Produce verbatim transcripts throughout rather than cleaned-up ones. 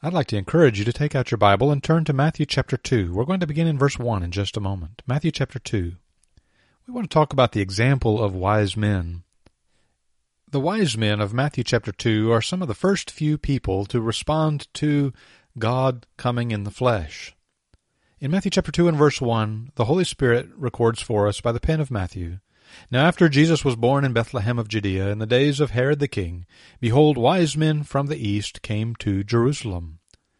I'd like to encourage you to take out your Bible and turn to Matthew chapter two. We're going to begin in verse one in just a moment. Matthew chapter two. We want to talk about the example of wise men. The wise men of Matthew chapter two are some of the first few people to respond to God coming in the flesh. In Matthew chapter two and verse one, the Holy Spirit records for us by the pen of Matthew, "Now after Jesus was born in Bethlehem of Judea in the days of Herod the king, behold, wise men from the east came to Jerusalem."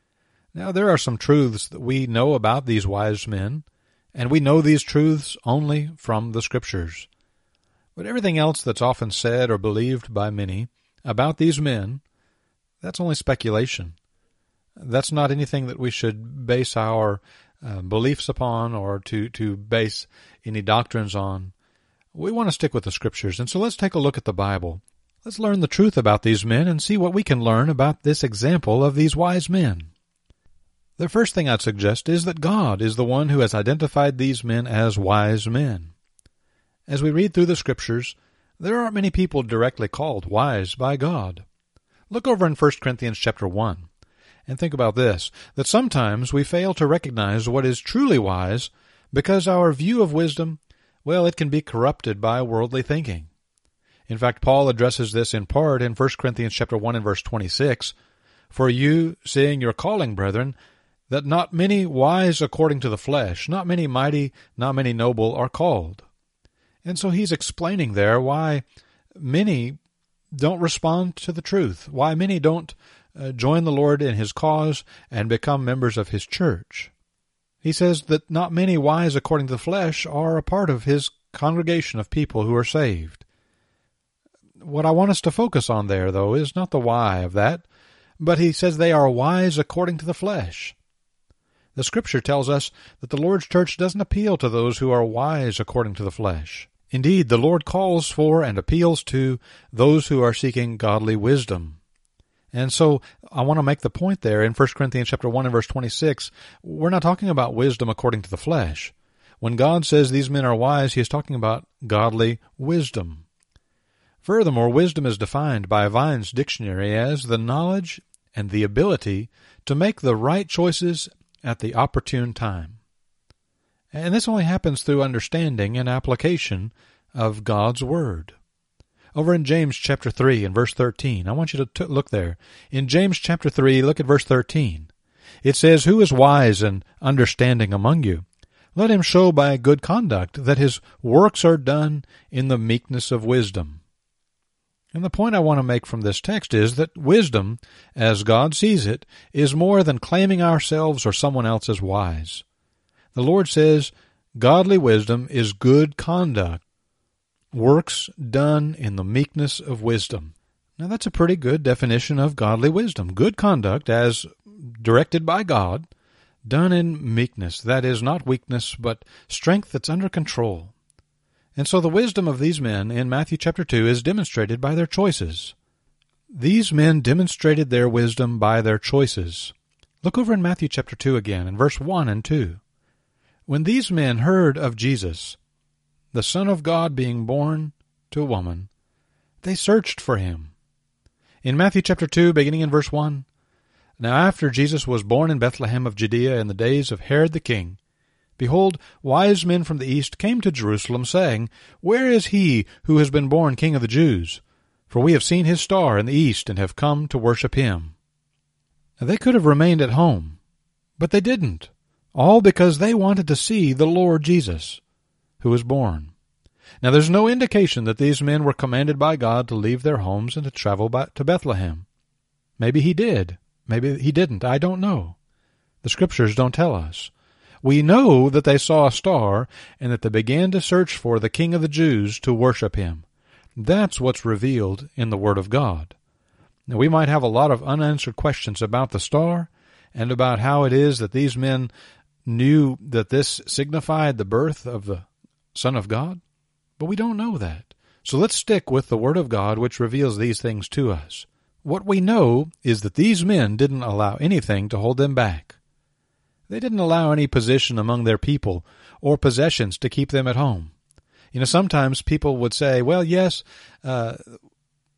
Now there are some truths that we know about these wise men, and we know these truths only from the Scriptures. But everything else that's often said or believed by many about these men, that's only speculation. That's not anything that we should base our uh, beliefs upon or to, to base any doctrines on. We want to stick with the Scriptures, and so let's take a look at the Bible. Let's learn the truth about these men and see what we can learn about this example of these wise men. The first thing I'd suggest is that God is the one who has identified these men as wise men. As we read through the Scriptures, there aren't many people directly called wise by God. Look over in First Corinthians chapter one and think about this, that sometimes we fail to recognize what is truly wise because our view of wisdom, well, it can be corrupted by worldly thinking. In fact, Paul addresses this in part in First Corinthians chapter one and verse twenty-six, "For you, seeing your calling, brethren, that not many wise according to the flesh, not many mighty, not many noble are called." And so he's explaining there why many don't respond to the truth, why many don't uh, join the Lord in his cause and become members of his church. He says that not many wise according to the flesh are a part of his congregation of people who are saved. What I want us to focus on there, though, is not the why of that, but he says they are wise according to the flesh. The Scripture tells us that the Lord's church doesn't appeal to those who are wise according to the flesh. Indeed, the Lord calls for and appeals to those who are seeking godly wisdom. And so I want to make the point there in First Corinthians chapter one and verse twenty-six, we're not talking about wisdom according to the flesh. When God says these men are wise, he is talking about godly wisdom. Furthermore, wisdom is defined by Vine's dictionary as the knowledge and the ability to make the right choices at the opportune time. And this only happens through understanding and application of God's Word. Over in James chapter three and verse thirteen, I want you to t- look there. In James chapter three, look at verse thirteen. It says, "Who is wise and understanding among you? Let him show by good conduct that his works are done in the meekness of wisdom." And the point I want to make from this text is that wisdom, as God sees it, is more than claiming ourselves or someone else as wise. The Lord says, godly wisdom is good conduct, works done in the meekness of wisdom. Now that's a pretty good definition of godly wisdom. Good conduct, as directed by God, done in meekness. That is not weakness, but strength that's under control. And so the wisdom of these men in Matthew chapter two is demonstrated by their choices. These men demonstrated their wisdom by their choices. Look over in Matthew chapter two again, in verse one and two. "When these men heard of Jesus, the Son of God being born to a woman, they searched for him." In Matthew chapter two, beginning in verse one, "Now after Jesus was born in Bethlehem of Judea in the days of Herod the king, behold, wise men from the east came to Jerusalem, saying, Where is he who has been born King of the Jews? For we have seen his star in the east and have come to worship him." Now, they could have remained at home, but they didn't, all because they wanted to see the Lord Jesus, who was born. Now, there's no indication that these men were commanded by God to leave their homes and to travel back to Bethlehem. Maybe he did. Maybe he didn't. I don't know. The Scriptures don't tell us. We know that they saw a star and that they began to search for the King of the Jews to worship him. That's what's revealed in the Word of God. Now, we might have a lot of unanswered questions about the star and about how it is that these men knew that this signified the birth of the Son of God, but we don't know that. So let's stick with the Word of God, which reveals these things to us. What we know is that these men didn't allow anything to hold them back. They didn't allow any position among their people or possessions to keep them at home. You know, sometimes people would say, well, yes, uh,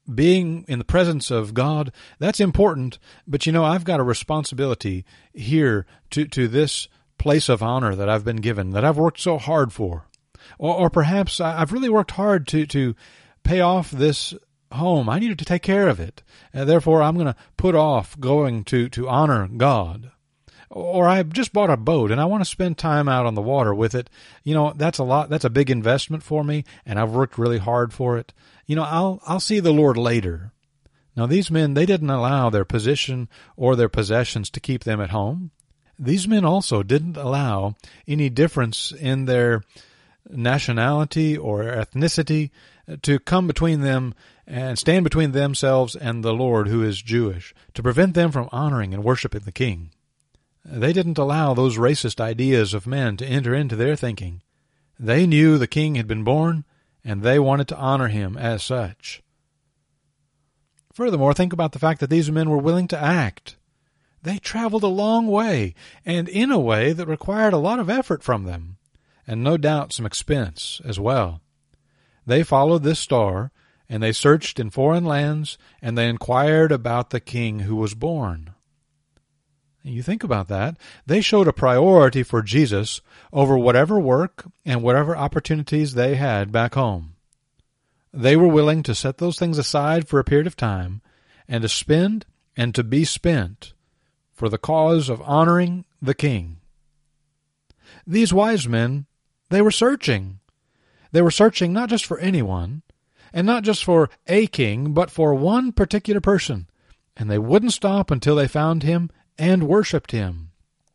being in the presence of God, that's important, but you know, I've got a responsibility here to, to this place of honor that I've been given, that I've worked so hard for. Or, or perhaps I've really worked hard to, to pay off this home. I needed to take care of it. And therefore, I'm going to put off going to, to honor God. Or I just bought a boat and I want to spend time out on the water with it. You know, that's a lot, that's a big investment for me, and I've worked really hard for it. You know, I'll, I'll see the Lord later. Now, these men, they didn't allow their position or their possessions to keep them at home. These men also didn't allow any difference in their nationality or ethnicity to come between them and stand between themselves and the Lord, who is Jewish, to prevent them from honoring and worshiping the King. They didn't allow those racist ideas of men to enter into their thinking. They knew the King had been born, and they wanted to honor him as such. Furthermore, think about the fact that these men were willing to act. They traveled a long way, and in a way that required a lot of effort from them, and no doubt some expense as well. They followed this star, and they searched in foreign lands, and they inquired about the King who was born. You think about that. They showed a priority for Jesus over whatever work and whatever opportunities they had back home. They were willing to set those things aside for a period of time and to spend and to be spent for the cause of honoring the King. These wise men, they were searching. They were searching not just for anyone, and not just for a king, but for one particular person, and they wouldn't stop until they found him and worshipped him.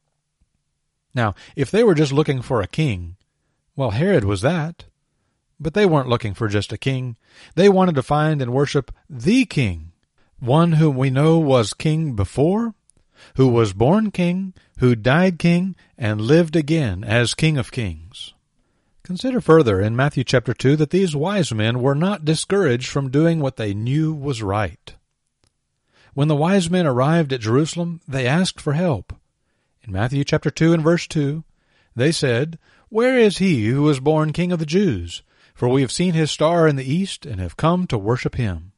Now, if they were just looking for a king, well, Herod was that. But they weren't looking for just a king. They wanted to find and worship the King, one whom we know was king before, who was born king, who died king, and lived again as King of Kings. Consider further in Matthew chapter two that these wise men were not discouraged from doing what they knew was right. When the wise men arrived at Jerusalem, they asked for help. In Matthew chapter two and verse two, they said, "Where is he who was born King of the Jews? For we have seen his star in the east and have come to worship him."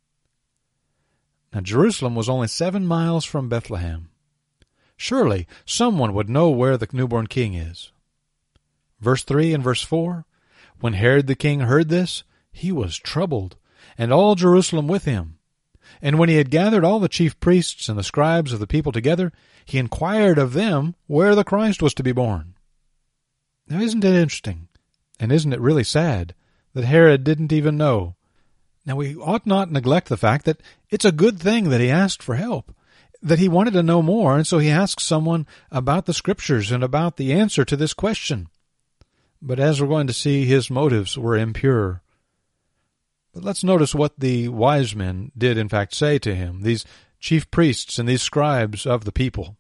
Now Jerusalem was only seven miles from Bethlehem. Surely someone would know where the newborn king is. Verse three and verse four, "When Herod the king heard this, he was troubled, and all Jerusalem with him. And when he had gathered all the chief priests and the scribes of the people together, he inquired of them where the Christ was to be born." Now isn't it interesting, and isn't it really sad, that Herod didn't even know? Now we ought not neglect the fact that it's a good thing that he asked for help, that he wanted to know more, and so he asked someone about the Scriptures and about the answer to this question. But as we're going to see, his motives were impure. But let's notice what the wise men did in fact say to him, these chief priests and these scribes of the people.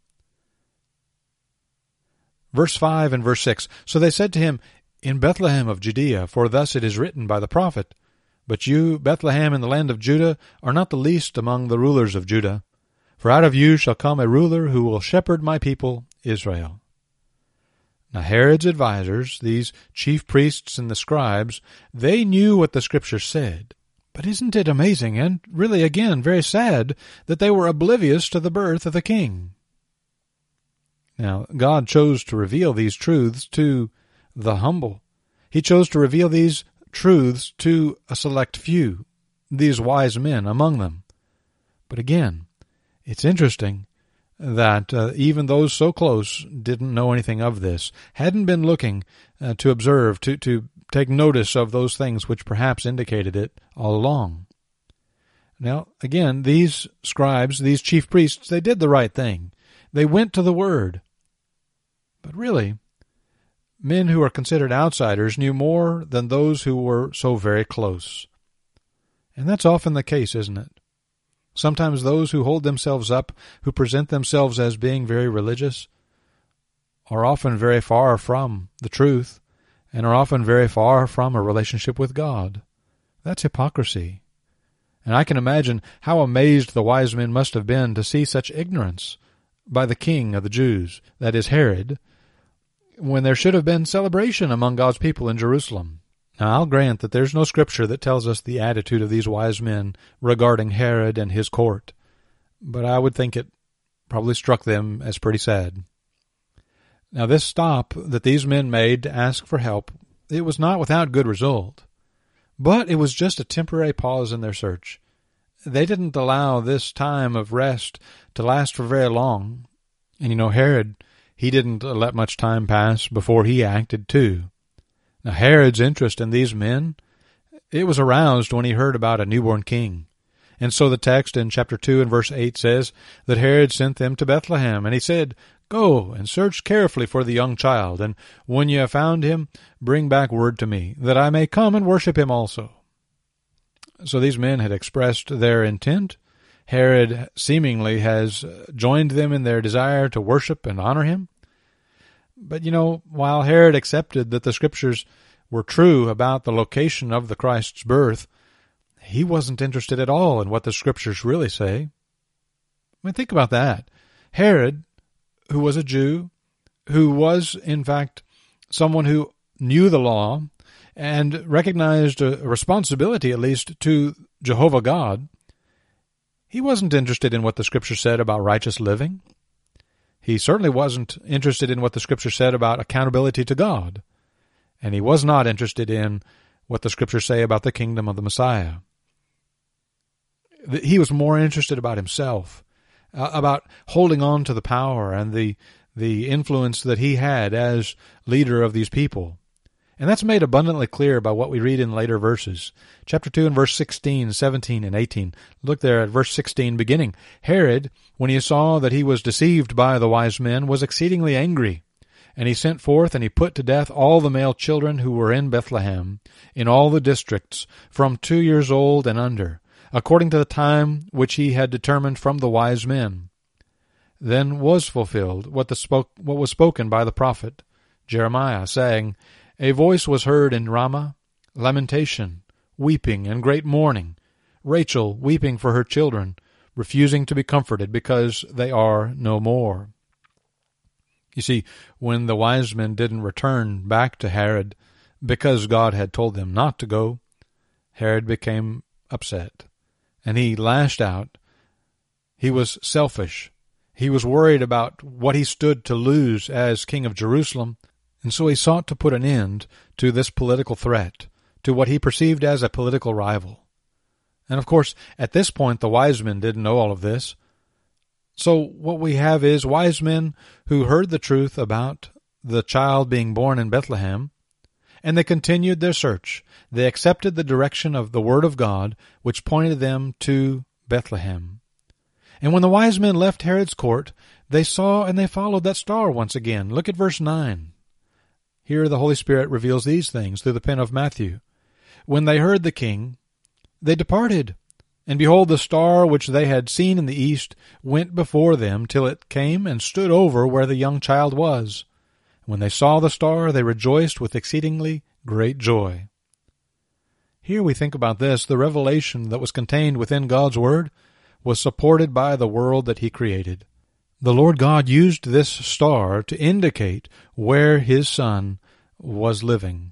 Verse five and verse six, "So they said to him, In Bethlehem of Judea, for thus it is written by the prophet, But you, Bethlehem in the land of Judah, are not the least among the rulers of Judah. For out of you shall come a ruler who will shepherd my people, Israel." Now Herod's advisers, these chief priests and the scribes, they knew what the Scripture said. But isn't it amazing, and really again very sad, that they were oblivious to the birth of the King? Now God chose to reveal these truths to the humble. He chose to reveal these truths to a select few, these wise men among them. But again, it's interesting that uh, even those so close didn't know anything of this, hadn't been looking uh, to observe, to, to take notice of those things which perhaps indicated it all along. Now, again, these scribes, these chief priests, they did the right thing. They went to the Word. But really, men who are considered outsiders knew more than those who were so very close. And that's often the case, isn't it? Sometimes those who hold themselves up, who present themselves as being very religious, are often very far from the truth, and are often very far from a relationship with God. That's hypocrisy. And I can imagine how amazed the wise men must have been to see such ignorance by the king of the Jews, that is Herod, when there should have been celebration among God's people in Jerusalem. Now, I'll grant that there's no scripture that tells us the attitude of these wise men regarding Herod and his court, but I would think it probably struck them as pretty sad. Now, this stop that these men made to ask for help, it was not without good result, but it was just a temporary pause in their search. They didn't allow this time of rest to last for very long. And you know, Herod, he didn't let much time pass before he acted too. Now, Herod's interest in these men, it was aroused when he heard about a newborn king. And so the text in chapter two and verse eight says that Herod sent them to Bethlehem, and he said, "Go and search carefully for the young child, and when you have found him, bring back word to me, that I may come and worship him also." So these men had expressed their intent. Herod seemingly has joined them in their desire to worship and honor him. But, you know, while Herod accepted that the scriptures were true about the location of the Christ's birth, he wasn't interested at all in what the scriptures really say. I mean, think about that. Herod, who was a Jew, who was, in fact, someone who knew the law and recognized a responsibility, at least, to Jehovah God, he wasn't interested in what the Scripture said about righteous living. He certainly wasn't interested in what the Scripture said about accountability to God. And he was not interested in what the Scriptures say about the kingdom of the Messiah. He was more interested about himself, uh, about holding on to the power and the the influence that he had as leader of these people. And that's made abundantly clear by what we read in later verses. Chapter two and verse sixteen, seventeen, and eighteen. Look there at verse sixteen beginning. Herod, when he saw that he was deceived by the wise men, was exceedingly angry. And he sent forth and he put to death all the male children who were in Bethlehem, in all the districts, from two years old and under, according to the time which he had determined from the wise men. Then was fulfilled what, the spoke, what was spoken by the prophet Jeremiah, saying, "A voice was heard in Ramah, lamentation, weeping, and great mourning, Rachel weeping for her children, refusing to be comforted, because they are no more." You see, when the wise men didn't return back to Herod, because God had told them not to go, Herod became upset, and he lashed out. He was selfish. He was worried about what he stood to lose as king of Jerusalem, and so he sought to put an end to this political threat, to what he perceived as a political rival. And of course, at this point, the wise men didn't know all of this. So what we have is wise men who heard the truth about the child being born in Bethlehem, and they continued their search. They accepted the direction of the Word of God, which pointed them to Bethlehem. And when the wise men left Herod's court, they saw and they followed that star once again. Look at verse nine. Here the Holy Spirit reveals these things through the pen of Matthew. When they heard the king, they departed, and behold, the star which they had seen in the east went before them till it came and stood over where the young child was. When they saw the star, they rejoiced with exceedingly great joy. Here we think about this. The revelation that was contained within God's Word was supported by the world that He created. The Lord God used this star to indicate where His Son was living.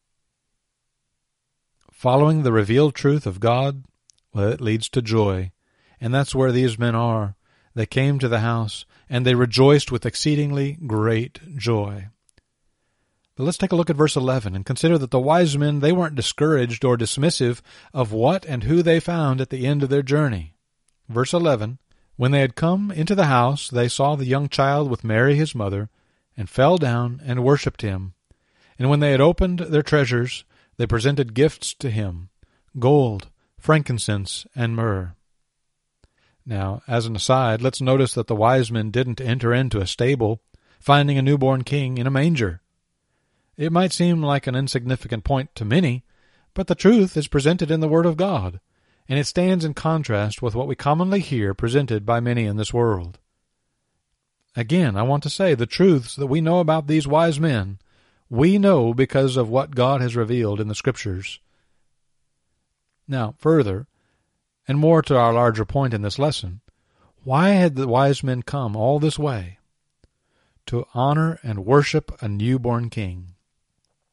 Following the revealed truth of God, well, it leads to joy. And that's where these men are. They came to the house, and they rejoiced with exceedingly great joy. But let's take a look at verse eleven and consider that the wise men, they weren't discouraged or dismissive of what and who they found at the end of their journey. Verse eleven, when they had come into the house, they saw the young child with Mary his mother, and fell down and worshipped him. And when they had opened their treasures, they presented gifts to him, gold, frankincense, and myrrh. Now, as an aside, let's notice that the wise men didn't enter into a stable, finding a newborn king in a manger. It might seem like an insignificant point to many, but the truth is presented in the Word of God, and it stands in contrast with what we commonly hear presented by many in this world. Again, I want to say the truths that we know about these wise men, we know because of what God has revealed in the Scriptures. Now, further, and more to our larger point in this lesson, why had the wise men come all this way? To honor and worship a newborn king.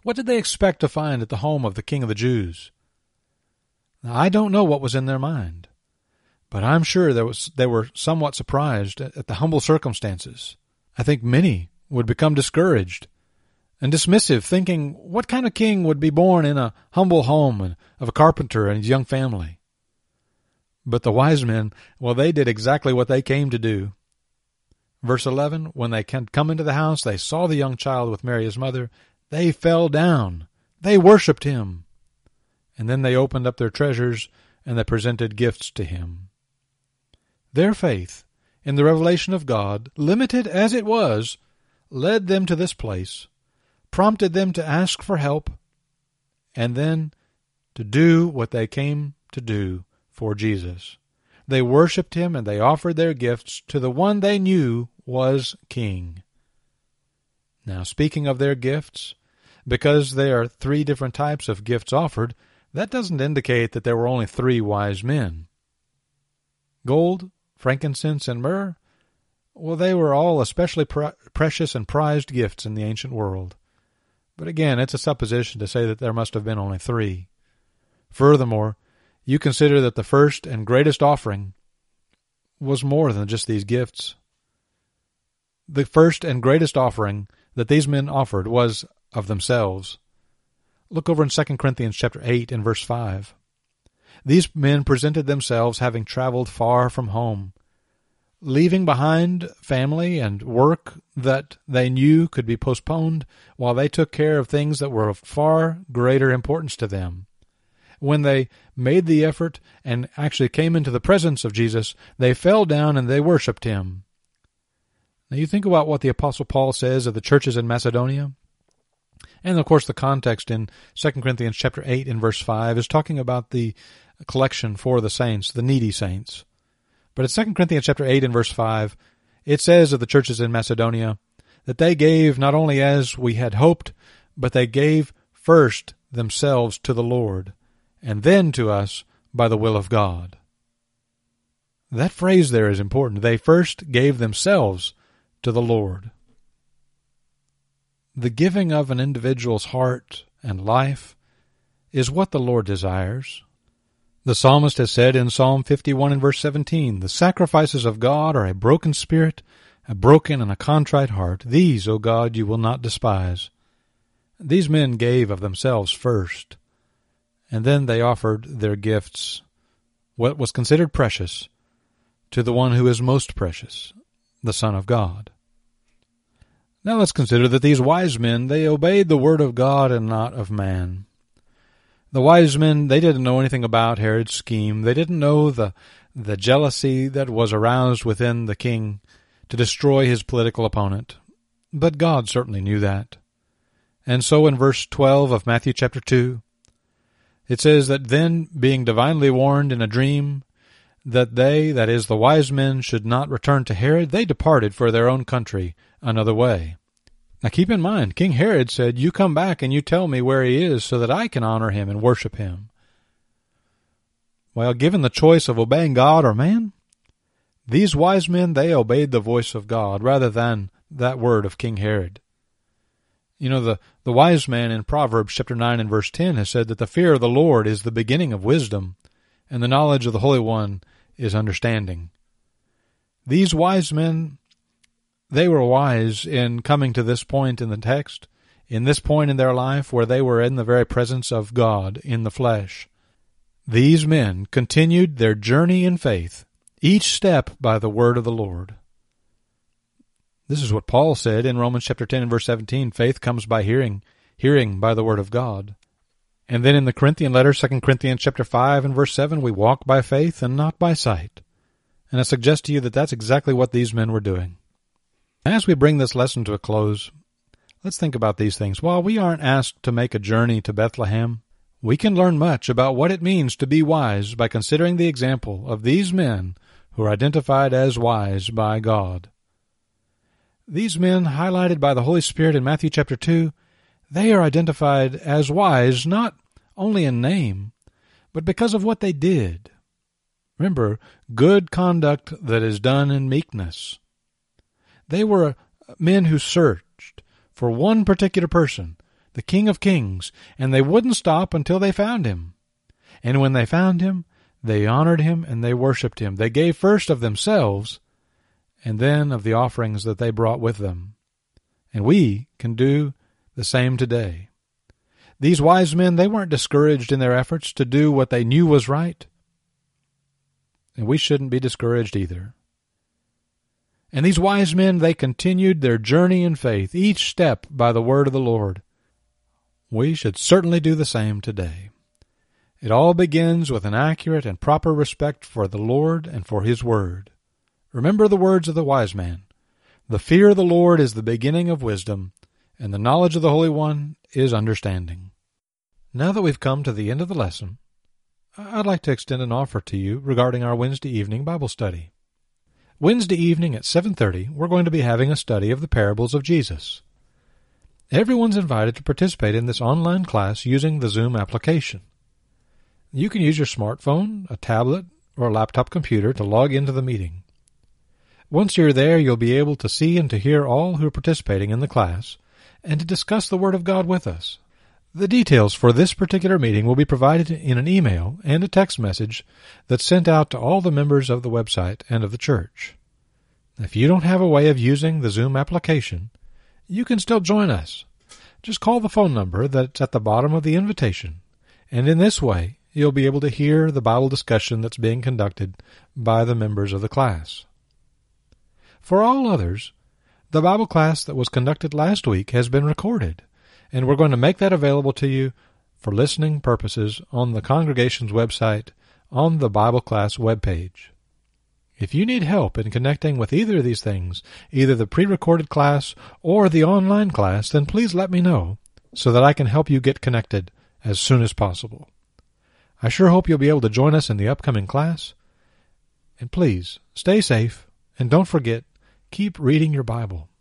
What did they expect to find at the home of the King of the Jews? Now, I don't know what was in their mind, but I'm sure there was, they were somewhat surprised at, at the humble circumstances. I think many would become discouraged and dismissive, thinking, what kind of king would be born in a humble home and of a carpenter and his young family? But the wise men, well, they did exactly what they came to do. Verse eleven, when they had come into the house, they saw the young child with Mary his mother. They fell down. They worshipped him. And then they opened up their treasures, and they presented gifts to him. Their faith in the revelation of God, limited as it was, led them to this place, prompted them to ask for help, and then to do what they came to do for Jesus. They worshipped him, and they offered their gifts to the one they knew was King. Now, speaking of their gifts, because there are three different types of gifts offered, that doesn't indicate that there were only three wise men. Gold, frankincense, and myrrh, well, they were all especially pre- precious and prized gifts in the ancient world. But again, it's a supposition to say that there must have been only three. Furthermore, you consider that the first and greatest offering was more than just these gifts. The first and greatest offering that these men offered was of themselves. Look over in Second Corinthians chapter eight and verse five. These men presented themselves having traveled far from home, leaving behind family and work that they knew could be postponed while they took care of things that were of far greater importance to them. When they made the effort and actually came into the presence of Jesus, they fell down and they worshipped him. Now you think about what the Apostle Paul says of the churches in Macedonia. And of course the context in Second Corinthians chapter eight and verse five is talking about the collection for the saints, the needy saints. But in Second Corinthians chapter eight and verse five, it says of the churches in Macedonia that they gave not only as we had hoped, but they gave first themselves to the Lord, and then to us by the will of God. That phrase there is important. They first gave themselves to the Lord. The giving of an individual's heart and life is what the Lord desires. The psalmist has said in Psalm fifty-one and verse seventeen, "The sacrifices of God are a broken spirit, a broken and a contrite heart. These, O God, you will not despise." These men gave of themselves first, and then they offered their gifts, what was considered precious, to the one who is most precious, the Son of God. Now let's consider that these wise men, they obeyed the word of God and not of man. The wise men, they didn't know anything about Herod's scheme. They didn't know the, the jealousy that was aroused within the king to destroy his political opponent. But God certainly knew that. And so in verse twelve of Matthew chapter two, it says that then, being divinely warned in a dream that they, that is, the wise men, should not return to Herod, they departed for their own country another way. Now keep in mind, King Herod said, "You come back and you tell me where he is so that I can honor him and worship him." Well, given the choice of obeying God or man, these wise men, they obeyed the voice of God rather than that word of King Herod. You know, the, the wise man in Proverbs chapter nine and verse ten has said that the fear of the Lord is the beginning of wisdom, and the knowledge of the Holy One is understanding. These wise men, they were wise in coming to this point in the text, in this point in their life where they were in the very presence of God in the flesh. These men continued their journey in faith, each step by the word of the Lord. This is what Paul said in Romans chapter ten and verse seventeen, faith comes by hearing, hearing by the word of God. And then in the Corinthian letter, Second Corinthians chapter five and verse seven, we walk by faith and not by sight. And I suggest to you that that's exactly what these men were doing. As we bring this lesson to a close, let's think about these things. While we aren't asked to make a journey to Bethlehem, we can learn much about what it means to be wise by considering the example of these men who are identified as wise by God. These men, highlighted by the Holy Spirit in Matthew chapter two, they are identified as wise not only in name, but because of what they did. Remember, good conduct that is done in meekness. They were men who searched for one particular person the King of Kings, and they wouldn't stop until they found him. And when they found him, they honored him and they worshipped him. They gave first of themselves, and then of the offerings that they brought with them. And we can do the same today. These wise men, they weren't discouraged in their efforts to do what they knew was right. And we shouldn't be discouraged either. And these wise men, they continued their journey in faith, each step by the word of the Lord. We should certainly do the same today. It all begins with an accurate and proper respect for the Lord and for His word. Remember the words of the wise man. The fear of the Lord is the beginning of wisdom, and the knowledge of the Holy One is understanding. Now that we've come to the end of the lesson, I'd like to extend an offer to you regarding our Wednesday evening Bible study. Wednesday evening at seven thirty, we're going to be having a study of the parables of Jesus. Everyone's invited to participate in this online class using the Zoom application. You can use your smartphone, a tablet, or a laptop computer to log into the meeting. Once you're there, you'll be able to see and to hear all who are participating in the class and to discuss the Word of God with us. The details for this particular meeting will be provided in an email and a text message that's sent out to all the members of the website and of the church. If you don't have a way of using the Zoom application, you can still join us. Just call the phone number that's at the bottom of the invitation, and in this way, you'll be able to hear the Bible discussion that's being conducted by the members of the class. For all others, the Bible class that was conducted last week has been recorded, and we're going to make that available to you for listening purposes on the congregation's website on the Bible class webpage. If you need help in connecting with either of these things, either the pre-recorded class or the online class, then please let me know so that I can help you get connected as soon as possible. I sure hope you'll be able to join us in the upcoming class. And please, stay safe, and don't forget, keep reading your Bible.